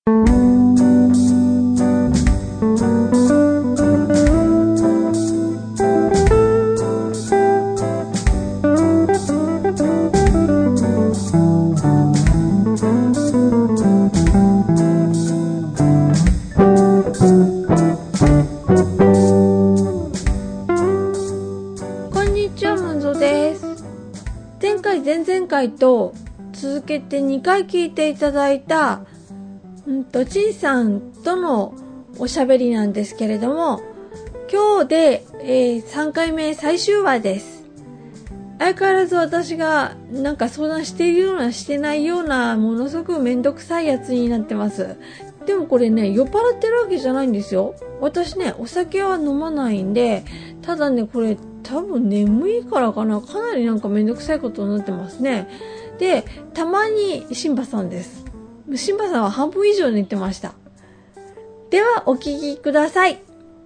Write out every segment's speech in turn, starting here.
前々回と続けて2回聞いていただいたちんさんとのおしゃべりなんですけれども、今日で、3回目最終話です。相変わらず私がなんか相談しているようなしてないようなものすごくめんどくさいやつになってます。でもこれね、酔っ払ってるわけじゃないんですよ。私ね、お酒は飲まないんで、ただね、これ多分眠いからかな、かなりなんかめんどくさいことになってますね。で、たまにシンバさんです。シンバさんは半分以上寝てました。ではお聞きください。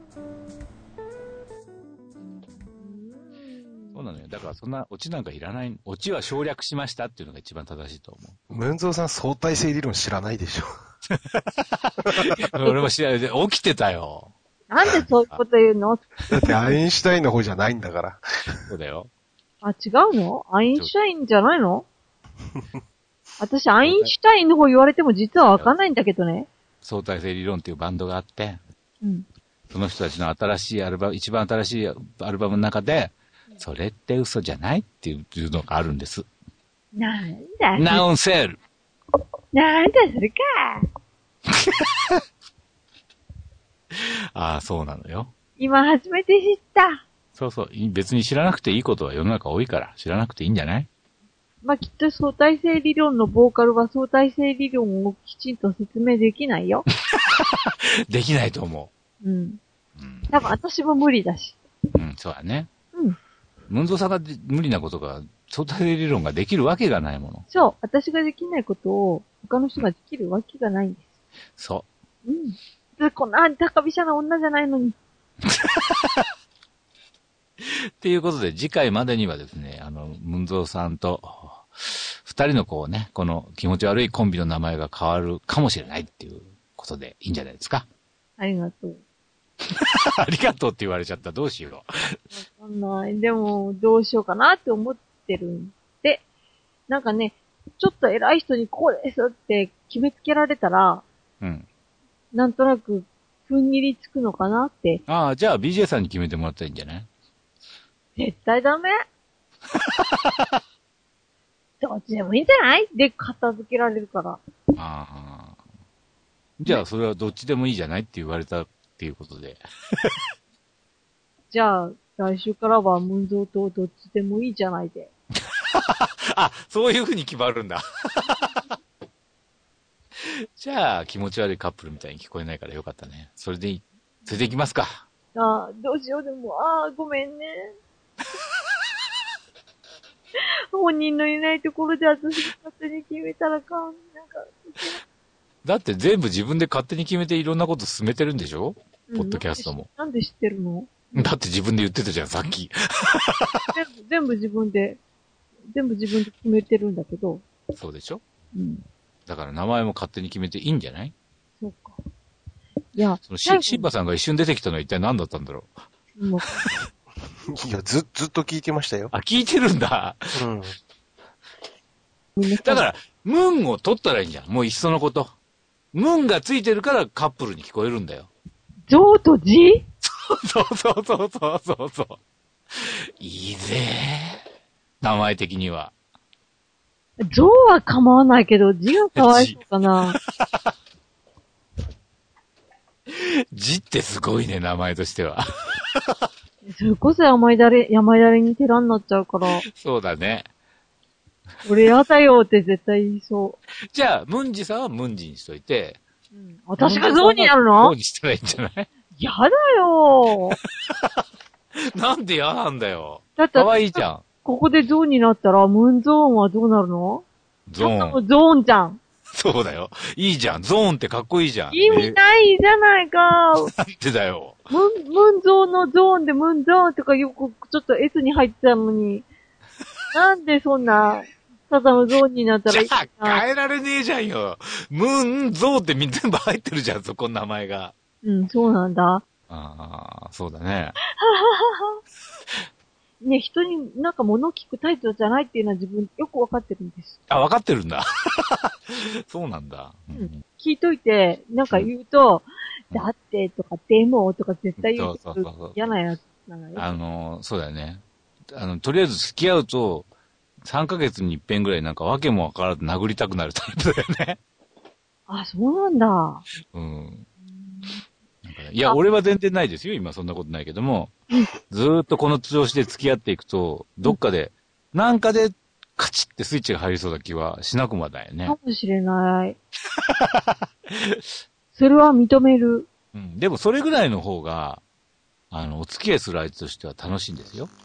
そうなのよ。だからそんなオチなんかいらない。オチは省略しましたっていうのが一番正しいと思う。 ムンゾーさん相対性理論知らないでしょ。 俺も知らない。起きてたよ。 なんでそういうこと言うの？ だってアインシュタインの方じゃないんだから。 そうだよ。 あ、違うの？アインシュタインじゃないの？私、アインシュタインの方言われても実はわかんないんだけどね。 相対性理論っていうバンドがあって、 うん、その人たちの新しいアルバム、一番新しいアルバムの中で、それって嘘じゃないっていうのがあるんです。 なんだナウンセール。 なんだそれか。 ああ、そうなのよ。 今初めて知った。 そうそう。別に知らなくていいことは世の中多いから、知らなくていいんじゃない？ まあ、きっと相対性理論のボーカルは相対性理論をきちんと説明できないよ。 できないと思う。うん。多分私も無理だし。 うん、そうだね。 うん。 ムンゾーさんが無理なことが、相対性理論ができるわけがないもの。 そう。私ができないことを他の人ができるわけがないんです。 そう。 うん。でこんな高飛車な女じゃないのに。 っていうことで、次回までにはですね、ムンゾーさんと、二人のこうね、この気持ち悪いコンビの名前が変わるかもしれないっていうことでいいんじゃないですか。 ありがとう。 ありがとうって言われちゃった。どうしよう。 わかんない。でも、どうしようかなって思ってるんで、なんかね、ちょっと偉い人にこうですって決めつけられたら、 うん。 なんとなく、ふんぎりつくのかなって。 ああ、じゃあ BJ さんに決めてもらったらいいんじゃない？ 絶対ダメ。どっちでもいいんじゃないで片付けられるから。 ああ。じゃあそれはどっちでもいいじゃないって言われたっていうことで。 じゃあ、来週からはムンゾーとどっちでもいいじゃないで。 あ、そういう風に決まるんだ。じゃあ気持ち悪いカップルみたいに聞こえないからよかったね。それでいい。それでいきますか。 ああ、どうしようでも、ごめんね。本人のいないところで私が勝手に決めたらか、なんか。 だって全部自分で勝手に決めていろんなこと進めてるんでしょ？ポッドキャストも。 なんで知ってるの？ だって自分で言ってたじゃん、さっき。 全部自分で決めてるんだけど。 そうでしょ？ うん。 だから名前も勝手に決めていいんじゃない？ そうか。いや、 そのシンバさんが一瞬出てきたのは一体何だったんだろう？ いや、ずっと聞いてましたよ。 あ、聞いてるんだ。 うん。 だから、ムンを取ったらいいんじゃん。もういっそのこと。ムンがついてるからカップルに聞こえるんだよ。 ゾウとジ？ そう。いいぜ。名前的には。 ゾウは構わないけど、ジがかわいそうかな。 ジってすごいね、名前としては。 それこそ山だれに寺になっちゃうから。 そうだね。 俺やだよって絶対言いそう。 じゃあ、ムンジさんはムンジにしといて。 うん、私がゾウになるの？ ゾウにしたらいいんじゃない？ やだよー。 なんで嫌なんだよ。 だって、 かわいいじゃん。 ここでゾーンになったら、ムーンゾーンはどうなるの？ ゾーン。 ゾーンじゃん。 そうだよ。いいじゃん。ゾーンってかっこいいじゃん。 意味ないじゃないか。 なんでだよ。 ムンゾーンのゾーンでムンゾーンとかよくちょっと S に入ってたのに。なんでそんな、 ただのゾーンになったらいいじゃあ、変えられねえじゃんよ。ムーンゾーって全部入ってるじゃん、そこの名前が。 うん、そうなんだ。 ああ、そうだね。 ね、人になんか物を聞くタイプじゃないっていうのは自分よくわかってるんです。 あ、分かってるんだ。そうなんだ。 うん。聞いといて、なんか言うと、だってとか、でもとか絶対言うと嫌なやつなのよ。 そうだよね。とりあえず付き合うと、3ヶ月に一遍ぐらいなんか訳もわからず殴りたくなるタイプだよね。 あ、そうなんだ。 うん。なんかね、いや、俺は全然ないですよ。今そんなことないけども。ずーっとこの調子で付き合っていくと、どっかで、なんかでカチッってスイッチが入りそうな気はしなくもだよね。 かもしれない。それは認める。 うん。でもそれぐらいの方が、お付き合いする相手としては楽しいんですよ。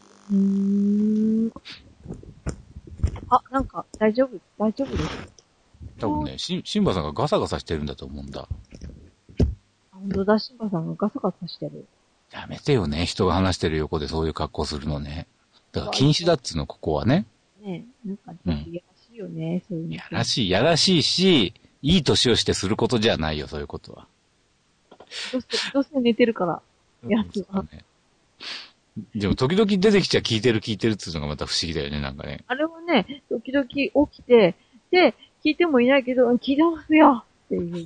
あ、なんか、大丈夫です。 多分ね、シンバさんがガサガサしてるんだと思うんだ。 本当だ、シンバさんがガサガサしてる。 やめてよね、人が話してる横でそういう格好するのね。だから禁止だっつうの、ここはね。 ねえ、なんかちょっとやらしいよね、そういうの。 やらしいし、いい年をしてすることじゃないよ、そういうことは。 どうせ寝てるから、やつは。 ね、でも時々出てきちゃ聞いてるっつうのがまた不思議だよね、なんかね。 あれはね、時々起きて、で、聞いてもいないけど、聞いてますよっていう。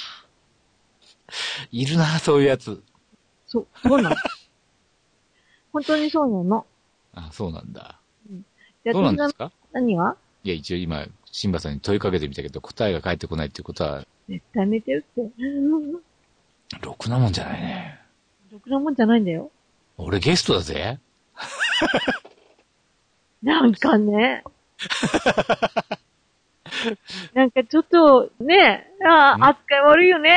いるな、そういうやつ。 そうなの。本当にそうなの。 あ、そうなんだ。 うん。 そうなんですか？ 何が？ いや、一応今、シンバさんに問いかけてみたけど、答えが返ってこないっていうことは。 絶対寝てるって。 ろくなもんじゃないね。 ろくなもんじゃないんだよ。 俺ゲストだぜ。 なんかね。なんかちょっと、ね、扱い悪いよね。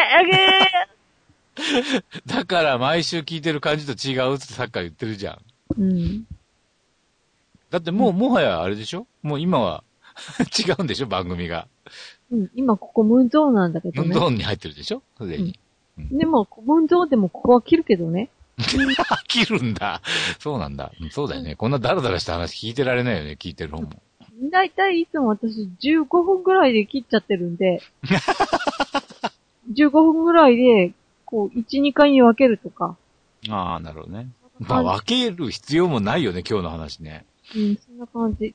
だから毎週聞いてる感じと違うってさっきから言ってるじゃん。 うん。 だってもはやあれでしょ？もう今は違うんでしょ？番組が。 うん、今ここムーンゾーンなんだけどね。 ムーンゾーンに入ってるでしょ？すでに。 でも、ムーンゾーンでもここは切るけどね。 切るんだ。そうなんだ。そうだよね。こんなダラダラした話聞いてられないよね、聞いてる方も。 だいたいいつも私15分ぐらいで切っちゃってるんで、15分ぐらいで、こう、1、2回に分けるとか。 ああ、なるほどね。まあ、分ける必要もないよね、今日の話ね。 うん、そんな感じ。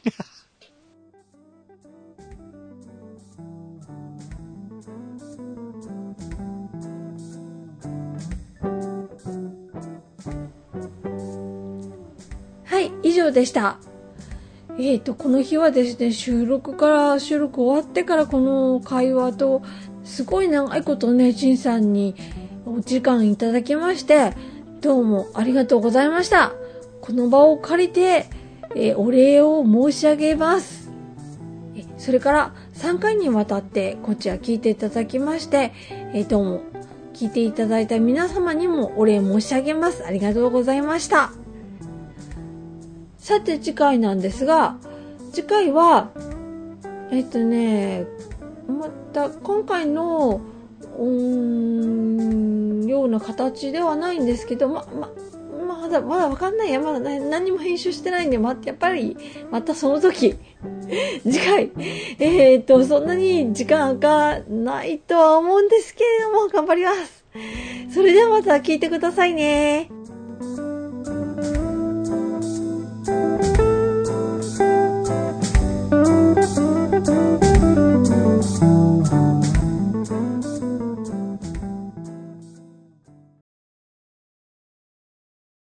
はい、以上でした。この日はですね、収録終わってからこの会話と、すごい長いことね、陳さんにお時間いただきまして、どうもありがとうございました。この場を借りて、お礼を申し上げます。それから3回にわたってこちら聞いていただきまして、どうも聞いていただいた皆様にもお礼申し上げます。ありがとうございました。さて次回なんですが、次回はまた今回のような形ではないんですけど、まだわかんないや、まだ何も編集してないんで、やっぱりまたその時次回そんなに時間がないとは思うんですけれども、頑張ります。それではまた聞いてくださいね。